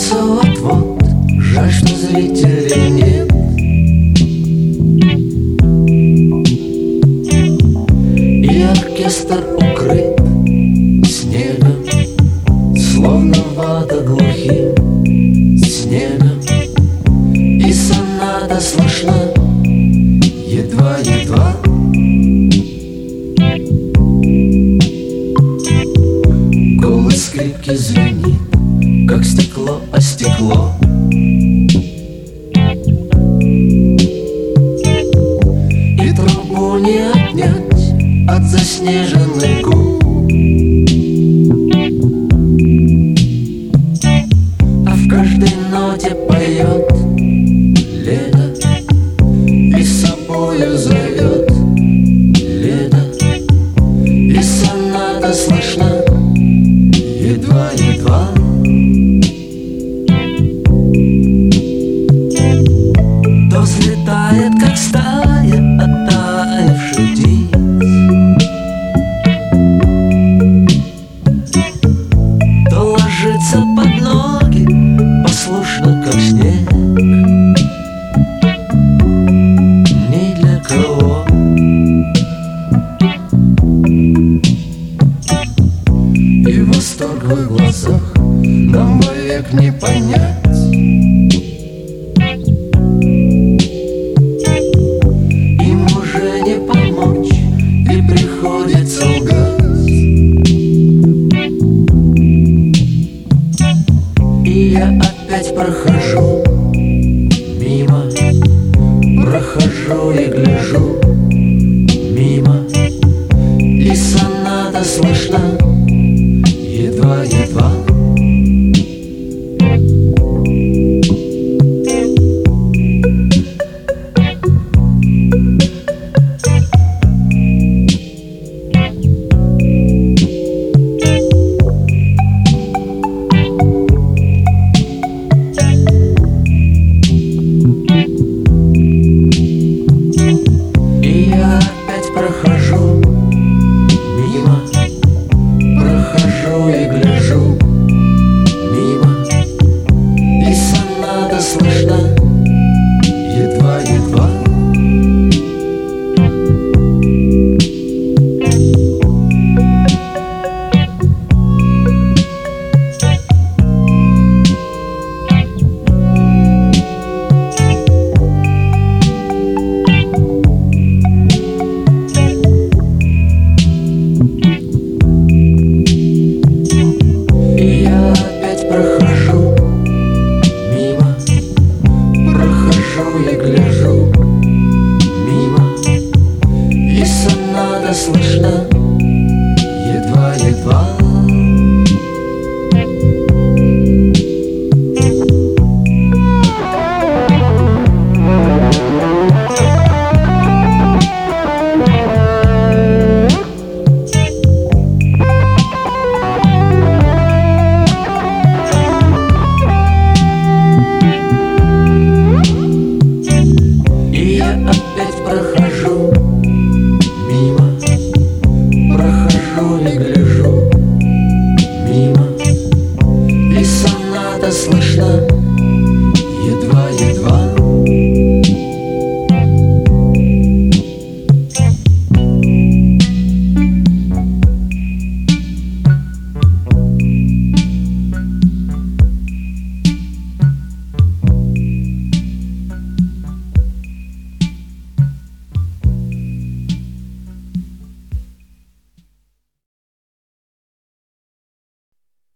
Кажется, вот-вот, жаль, что зрителей нет. И оркестр укрыт снегом, словно вата глухим снегом. И соната слышна едва-едва. Голос скрипки звенит, как стекло о стекло. И трубу не отнять от заснеженных губ. А в каждой ноте поет лето и с собою зовет лето. И соната слышна едва-едва. То взлетает, как стая оттаивших птиц, то ложится под ноги, послушно, как снег. Ни для кого. И восторг в их глазах нам вовек не понять. Им уже не помочь, и приходится лгать. И я опять прохожу мимо, прохожу и гляжу мимо. И соната слышна едва-едва. И я опять прохожу мимо, прохожу и гляжу мимо. И соната слышна едва-едва. И я опять прохожу мимо, прохожу и гляжу мимо. И соната слышна едва-едва. И я опять прохожу мимо, прохожу и гляжу